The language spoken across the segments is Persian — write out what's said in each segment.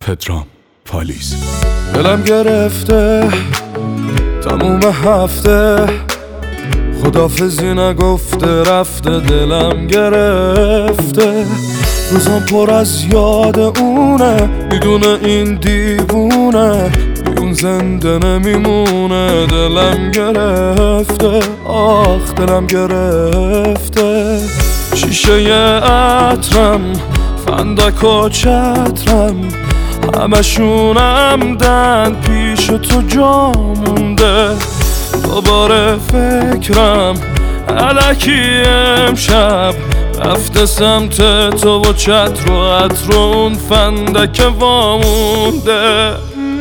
پدرام پالیز. دلم گرفته تموم هفته، خدافزی نگفته رفته. دلم گرفته روزم پر از یاد اونه، میدونه این دیوونه اون زنده نمیمونه. دلم گرفته آخ دلم گرفته، شیشه عطرم فندک و چترم همشونم دن پیش تو جا مونده. دوباره فکرم الکی امشب رفته سمت تو و چتر و عطر و اون فندک وامونده.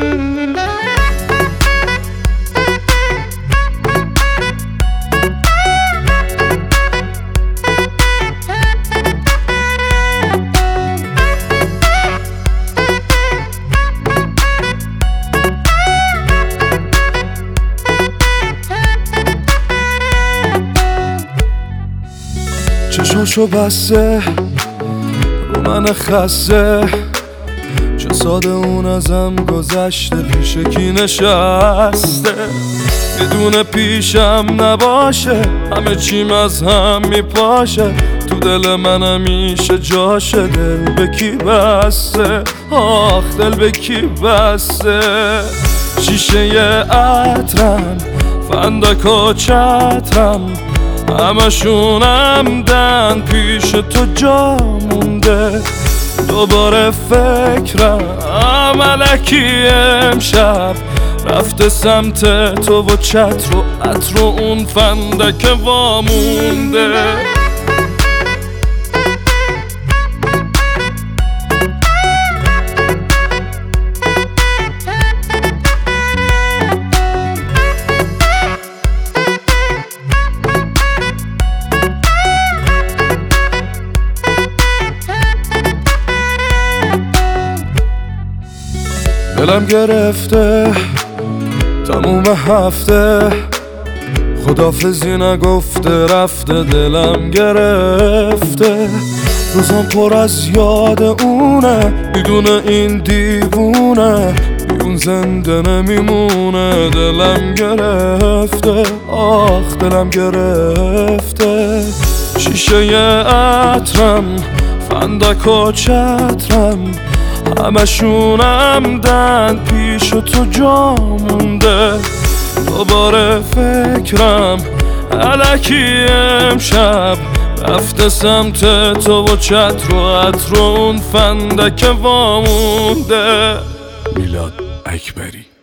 چشاشو بسته رو من خسته، چه ساده اون ازم گذشته پیش کی نشسته. بدون پیشم نباشه همه چیم از هم میپاشه، تو دل من همیشه جاشه. دل به کی بسته آخ دل به کی بسته، شیشه عطرم فندک و چترم همشونم دن پیش تو جا مونده. دوباره فکرم الکی امشب رفته سمت تو و چتر و عطر و اون فندک وامونده. دلم گرفته تموم هفته، خدافزی نگفته رفته. دلم گرفته روزم پر از یاد اونه، میدونه این دیوونه اون زنده نمیمونه. دلم گرفته آخ دلم گرفته، شیشه عطرم فندک و چترم همشونم دن پیش تو جا مونده. دوباره فکرم الکی امشب رفته سمت تو و چتر و عطر و اون فندک وامونده. میلاد اکبری.